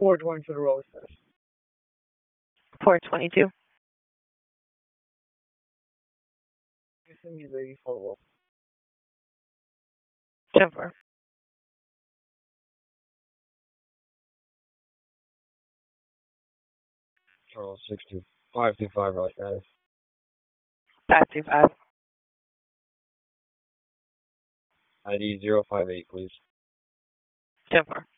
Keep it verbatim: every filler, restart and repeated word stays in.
four twenty for the Roasters. four twenty-two. Kissimmee is eighty-four. ten four. Charles six two five two five right guys. five two five. I D zero five eight, please. ten four.